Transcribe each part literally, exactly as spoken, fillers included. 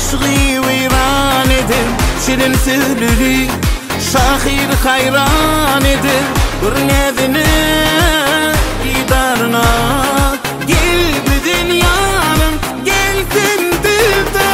aşkı veyran eder, şirin sürülü şahir hayran eder. Bir nedeni didarına gel bu dünyanın gelsin dilde.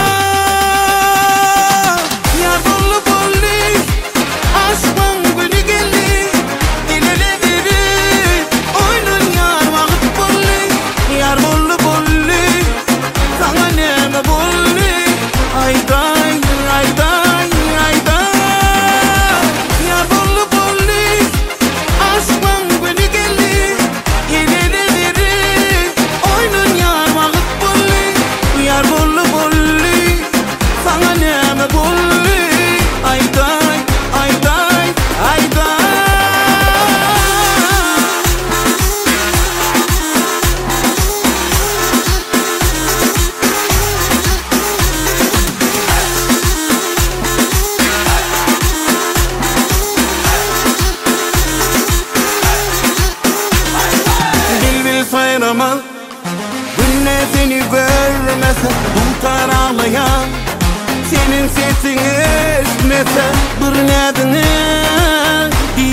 Yar bollu bollu aşkın günü geldi, dilele verir oynun yar vakit bollu. Yar bollu bollu sana neme bollu, ayday ayday ayday. Yar bollu bollu aşkın günü geldi, dilele verir oynun yar vakit bollu. Yar bollu bollu sana neme bollu, ayday ayday ayday. Bil sayramaz günne seni görmese, tutar ağlayan senin sesin esmese. Bir nedeni